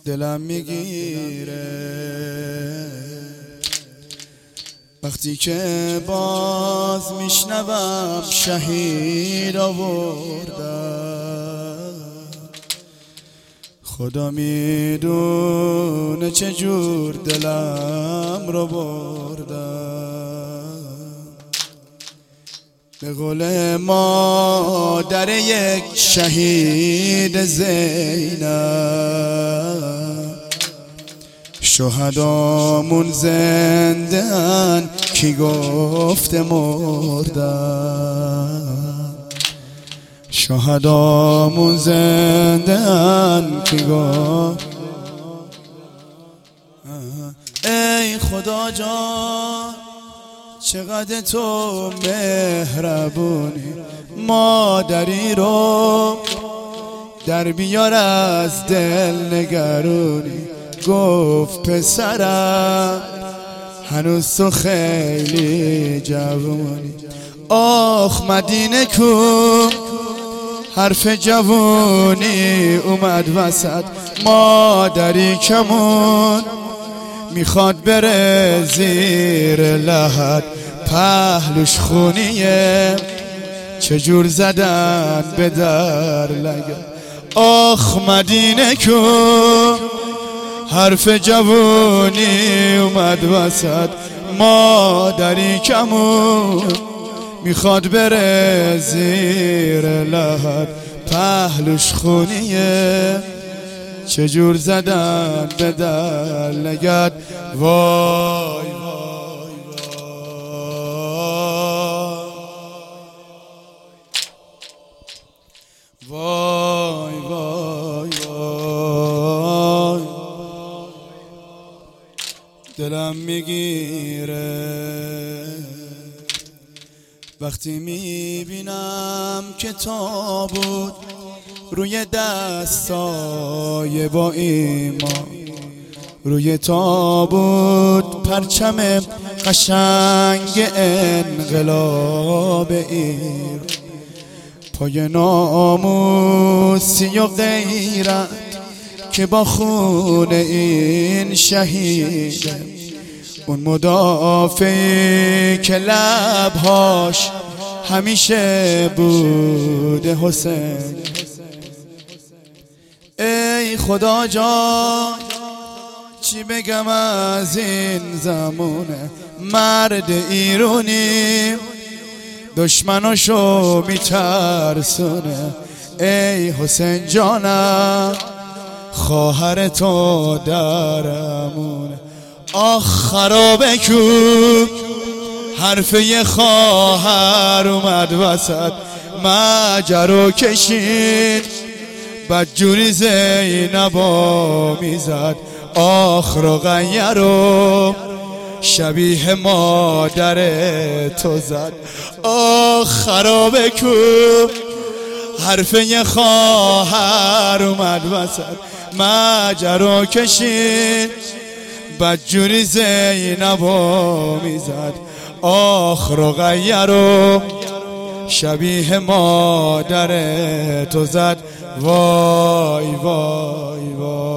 دلم میگیره وقتی که باز میشنوم شهید آوردن. خدا میدونه چجور دلم رو بردن. به قول مادر یک شهید زینب، شهدامون زنده‌ان کی گفته مردن. شهدامون زنده‌ان کی گفت. ای خدا جان چقدر تو مهربونی، مادری رو در بیار از دل نگرونی. گفت پسرم هنوز تو خیلی جوونی. آخ مدینه کو حرف جوونی اومد وسط. مادری کمون میخواد بره زیر لحد، پهلوش خونیه چجور زدن به در لگد. آخ مدینه کو حرف جوونی اومد وسط. مادری کمون میخواد بره زیر لحد، پهلوش خونیه چجور زدن به در لگد. وای وای وای وای وای دلم میگیره وقتی میبینم که تابوت روی دستای با ایمان، روی تابوت پرچم قشنگ انقلاب ایران. پای ناموسی و غیرت که با خون این شهیده، اون مدافعی که لبهاش همیشه بوده حسین. ای خدا جان چی بگم از این زمونه، مرد ایرونی دشمناشو میترسونه. ای حسین جانم خواهر تو درمونه. آخ خرابه کو حرف یه خواهر اومد وسط. ماجرا کشید بدجوری زینبا میزد. آخ رقیه رو شبیه مادر تو زد. آخ خرابه کو حرف یه خواهر اومد وسط. ماجرا کشید بدجوری زینبا میزد. آخ رقیه رو شبیه مادر تو زد. وای وای وای